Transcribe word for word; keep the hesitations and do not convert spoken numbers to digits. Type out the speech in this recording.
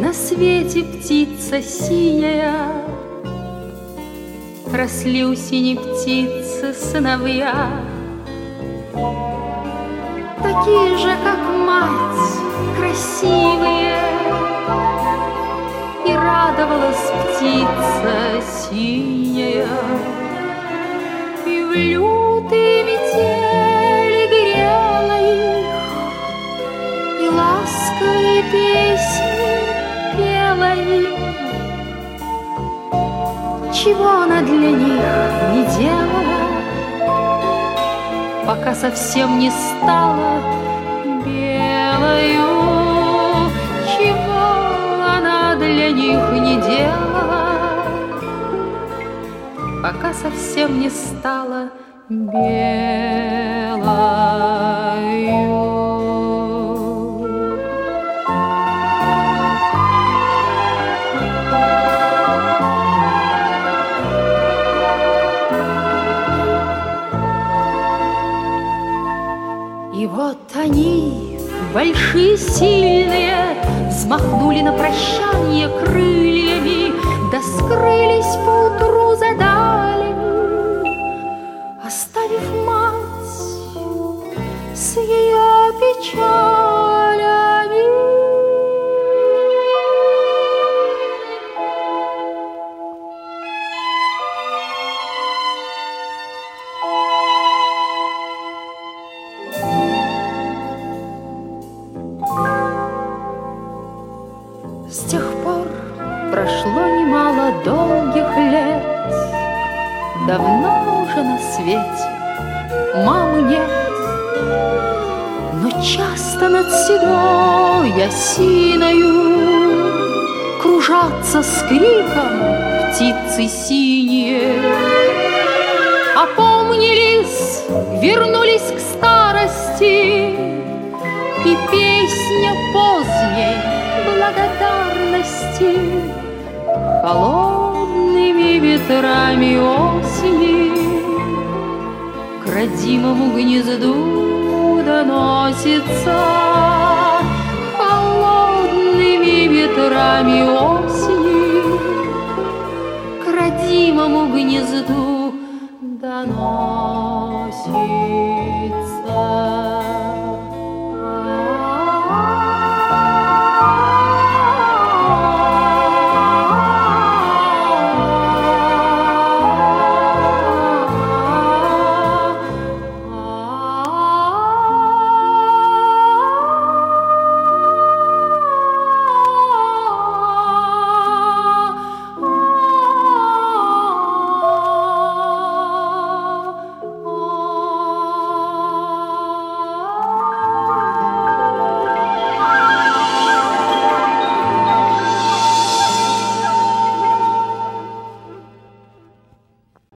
На свете птица синяя, росли у синей птицы сыновья, такие же, как мать, красивые. И радовалась птица синяя, и в лютые метели грела их, и ласковые песни пела им. Чего она для них не делала, пока совсем не стала белою. Чего она для них не делала, пока совсем не стала белою. И вот они, большие, сильные, взмахнули на прощанье крыльями, да скрылись поутру за далями, оставив мать с ее печалями. С тех пор прошло немало долгих лет, давно уже на свете мамы нет. Но часто над седой осиною кружатся с криком птицы синие. Опомнились, вернулись к старости, и песня поздней благодарности холодными ветрами осени к родимому гнезду доносится. Холодными ветрами осени к родимому гнезду